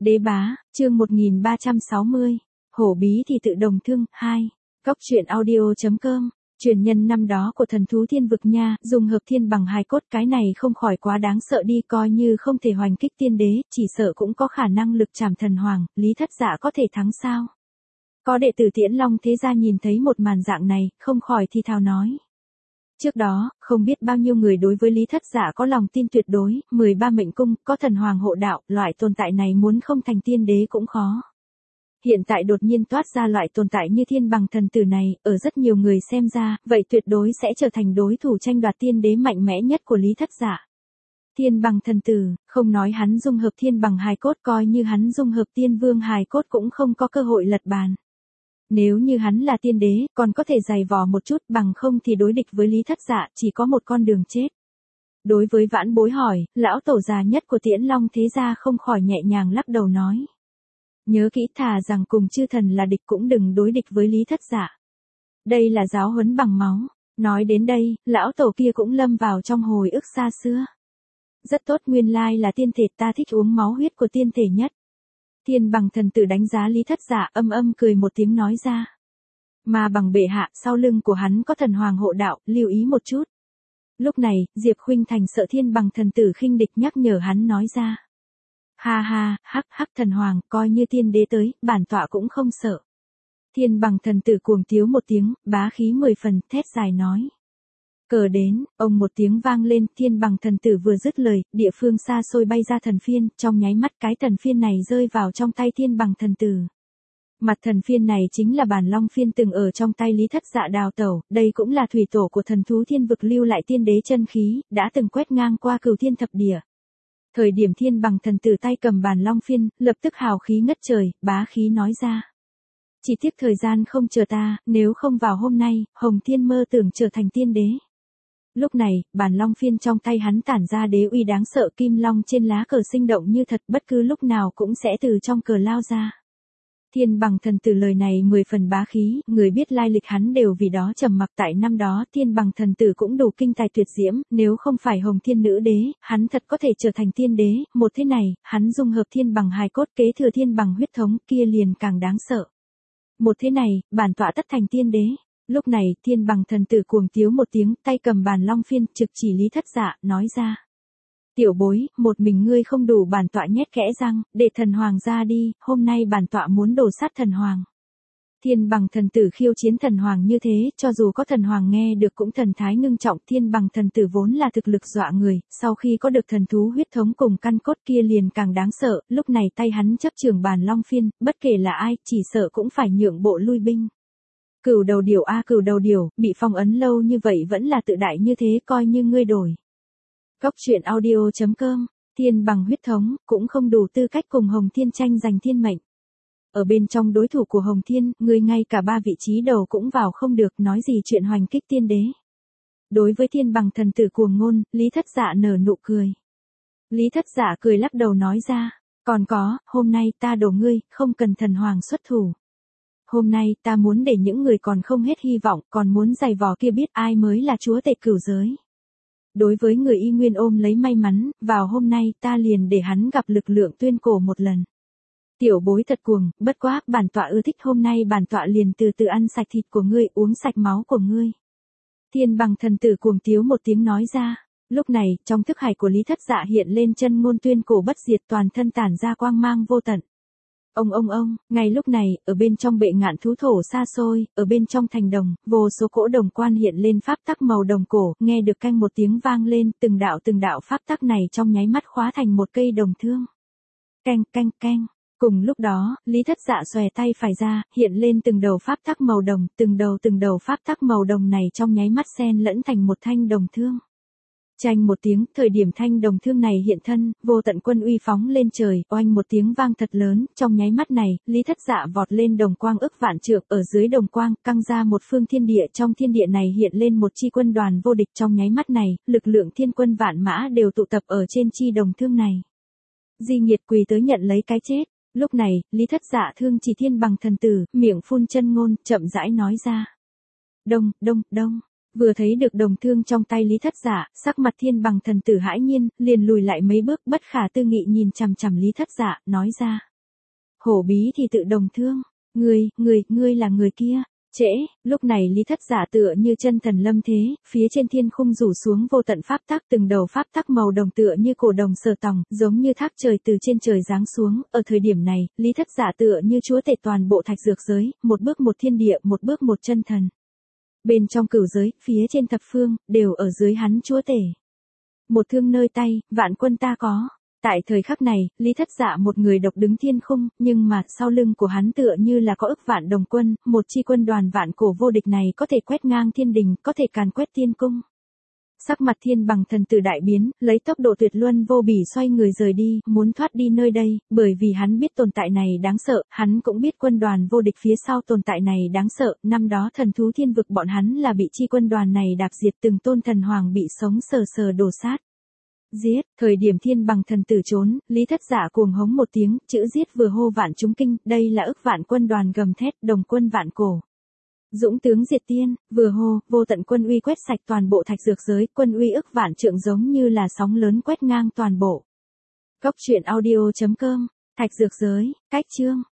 Đế bá, chương 1360. Hổ bí thì tự đồng thương, 2. Cóc truyện audio.com. Truyền nhân năm đó của thần thú thiên vực nha, dùng hợp thiên bằng hài cốt, cái này không khỏi quá đáng sợ đi, coi như không thể hoành kích tiên đế, chỉ sợ cũng có khả năng lực trảm thần hoàng, Lý Thất Dạ có thể thắng sao? Có đệ tử Tiễn Long thế gia nhìn thấy một màn dạng này, không khỏi thì thào nói. Trước đó, không biết bao nhiêu người đối với Lý Thất Dạ có lòng tin tuyệt đối, 13 mệnh cung, có thần hoàng hộ đạo, loại tồn tại này muốn không thành tiên đế cũng khó. Hiện tại đột nhiên toát ra loại tồn tại như thiên bằng thần tử này, ở rất nhiều người xem ra, vậy tuyệt đối sẽ trở thành đối thủ tranh đoạt tiên đế mạnh mẽ nhất của Lý Thất Dạ. Thiên bằng thần tử, không nói hắn dung hợp thiên bằng hài cốt, coi như hắn dung hợp tiên vương hài cốt cũng không có cơ hội lật bàn. Nếu như hắn là tiên đế, còn có thể giày vò một chút, bằng không thì đối địch với Lý Thất Dạ chỉ có một con đường chết. Đối với vãn bối hỏi, lão tổ già nhất của Tiễn Long thế gia không khỏi nhẹ nhàng lắc đầu nói. Nhớ kỹ, thà rằng cùng chư thần là địch cũng đừng đối địch với Lý Thất Dạ. Đây là giáo huấn bằng máu. Nói đến đây, lão tổ kia cũng lâm vào trong hồi ức xa xưa. Rất tốt, nguyên lai là tiên thể, ta thích uống máu huyết của tiên thể nhất. Thiên bằng thần tử đánh giá Lý Thất Dạ, âm âm cười một tiếng nói ra. Mà bằng bệ hạ, sau lưng của hắn có thần hoàng hộ đạo, lưu ý một chút. Lúc này, Diệp Khuynh Thành sợ thiên bằng thần tử khinh địch, nhắc nhở hắn nói ra. Ha ha, hắc hắc, thần hoàng, coi như tiên đế tới, bản tọa cũng không sợ. Thiên bằng thần tử cuồng tiếu một tiếng, bá khí 10 phần, thét dài nói. Cờ đến, ông một tiếng vang lên, thiên bằng thần tử vừa dứt lời, địa phương xa xôi bay ra thần phiên, trong nháy mắt cái thần phiên này rơi vào trong tay thiên bằng thần tử. Mặt thần phiên này chính là bản long phiên từng ở trong tay Lý Thất Dạ đào tẩu, đây cũng là thủy tổ của thần thú thiên vực lưu lại tiên đế chân khí, đã từng quét ngang qua cửu thiên thập địa. Thời điểm thiên bằng thần tử tay cầm bản long phiên, lập tức hào khí ngất trời, bá khí nói ra. Chỉ tiếc thời gian không chờ ta, nếu không vào hôm nay, Hồng Thiên mơ tưởng trở thành tiên đế. Lúc này, bản long phiên trong tay hắn tản ra đế uy đáng sợ, kim long trên lá cờ sinh động như thật, bất cứ lúc nào cũng sẽ từ trong cờ lao ra. Thiên bằng thần tử lời này 10 phần bá khí, người biết lai lịch hắn đều vì đó trầm mặc. Tại năm đó thiên bằng thần tử cũng đủ kinh tài tuyệt diễm, nếu không phải Hồng Thiên nữ đế, hắn thật có thể trở thành tiên đế, một thế này, hắn dung hợp thiên bằng hài cốt kế thừa thiên bằng huyết thống kia liền càng đáng sợ. Một thế này, bản tọa tất thành tiên đế. Lúc này, thiên bằng thần tử cuồng tiếu một tiếng, tay cầm bản long phiên, trực chỉ Lý Thất Dạ, nói ra. Tiểu bối, một mình ngươi không đủ, bản tọa nhét kẽ răng, để thần hoàng ra đi, hôm nay bản tọa muốn đổ sát thần hoàng. Thiên bằng thần tử khiêu chiến thần hoàng như thế, cho dù có thần hoàng nghe được cũng thần thái ngưng trọng. Thiên bằng thần tử vốn là thực lực dọa người, sau khi có được thần thú huyết thống cùng căn cốt kia liền càng đáng sợ, lúc này tay hắn chấp trường bản long phiên, bất kể là ai, chỉ sợ cũng phải nhượng bộ lui binh. Cửu đầu điểu a, cửu đầu điểu, bị phong ấn lâu như vậy vẫn là tự đại như thế, coi như ngươi đổi. Cóc truyện audio.com. Thiên bằng huyết thống, cũng không đủ tư cách cùng Hồng Thiên tranh giành thiên mệnh. Ở bên trong đối thủ của Hồng Thiên, ngươi ngay cả 3 vị trí đầu cũng vào không được, nói gì chuyện hoành kích tiên đế. Đối với thiên bằng thần tử cuồng ngôn, Lý Thất Dạ nở nụ cười. Lý Thất Dạ cười lắc đầu nói ra. Còn có, hôm nay ta đổ ngươi, không cần thần hoàng xuất thủ. Hôm nay ta muốn để những người còn không hết hy vọng, còn muốn giày vò kia biết ai mới là chúa tể cửu giới. Đối với người y nguyên ôm lấy may mắn, vào hôm nay ta liền để hắn gặp lực lượng tuyên cổ một lần. Tiểu bối thật cuồng, bất quá, bản tọa ưa thích, hôm nay bản tọa liền từ từ ăn sạch thịt của ngươi, uống sạch máu của ngươi. Thiên bằng thần tử cuồng tiếu một tiếng nói ra. Lúc này, trong thức hải của Lý Thất Dạ hiện lên chân ngôn tuyên cổ bất diệt, toàn thân tản ra quang mang vô tận. Ông, ngay lúc này, ở bên trong bệ ngạn thú thổ xa xôi, ở bên trong thành đồng, vô số cỗ đồng quan hiện lên pháp tắc màu đồng cổ, nghe được canh một tiếng vang lên, từng đạo pháp tắc này trong nháy mắt khóa thành một cây đồng thương. Canh. Cùng lúc đó, Lý Thất Dạ xòe tay phải ra, hiện lên từng đầu pháp tắc màu đồng, từng đầu pháp tắc màu đồng này trong nháy mắt xen lẫn thành một thanh đồng thương. Chanh một tiếng, thời điểm thanh đồng thương này hiện thân, vô tận quân uy phóng lên trời, oanh một tiếng vang thật lớn, trong nháy mắt này, Lý Thất Dạ vọt lên đồng quang ức vạn trượng, ở dưới đồng quang, căng ra một phương thiên địa, trong thiên địa này hiện lên một chi quân đoàn vô địch, trong nháy mắt này, lực lượng thiên quân vạn mã đều tụ tập ở trên chi đồng thương này. Di Nghiệt quỳ tới nhận lấy cái chết. Lúc này, Lý Thất Dạ thương chỉ thiên bằng thần tử, miệng phun chân ngôn, chậm rãi nói ra. Đông. Vừa thấy được đồng thương trong tay Lý Thất Dạ, sắc mặt thiên bằng thần tử hãi nhiên, liền lùi lại mấy bước, bất khả tư nghị nhìn chằm chằm Lý Thất Dạ, nói ra. Hổ bí thì tự đồng thương. Ngươi là người kia. Trễ, lúc này Lý Thất Giả tựa như chân thần lâm thế, phía trên thiên khung rủ xuống vô tận pháp tắc, từng đầu pháp tắc màu đồng tựa như cổ đồng sở tòng, giống như thác trời từ trên trời giáng xuống. Ở thời điểm này, Lý Thất Giả tựa như chúa tể toàn bộ thạch dược giới, một bước một thiên địa, một bước một chân thần. Bên trong cửu giới, phía trên thập phương, đều ở dưới hắn chúa tể. Một thương nơi tay, vạn quân ta có. Tại thời khắc này, Lý Thất Dạ một người độc đứng thiên khung, nhưng mà sau lưng của hắn tựa như là có ức vạn đồng quân, một chi quân đoàn vạn cổ vô địch này có thể quét ngang thiên đình, có thể càn quét thiên cung. Sắc mặt Thiên Bằng thần tử đại biến, lấy tốc độ tuyệt luân vô bỉ xoay người rời đi, muốn thoát đi nơi đây, bởi vì hắn biết tồn tại này đáng sợ, hắn cũng biết quân đoàn vô địch phía sau tồn tại này đáng sợ, năm đó thần thú thiên vực bọn hắn là bị chi quân đoàn này đạp diệt, từng tôn thần hoàng bị sống sờ sờ đổ sát. Giết, thời điểm Thiên Bằng thần tử trốn, Lý Thất Dạ cuồng hống một tiếng, chữ giết vừa hô vạn chúng kinh, đây là ức vạn quân đoàn gầm thét, đồng quân vạn cổ. Dũng tướng diệt tiên, vừa hô, vô tận quân uy quét sạch toàn bộ thạch dược giới, quân uy ức vạn trượng giống như là sóng lớn quét ngang toàn bộ. Góc truyện audio.com, thạch dược giới, cách chương.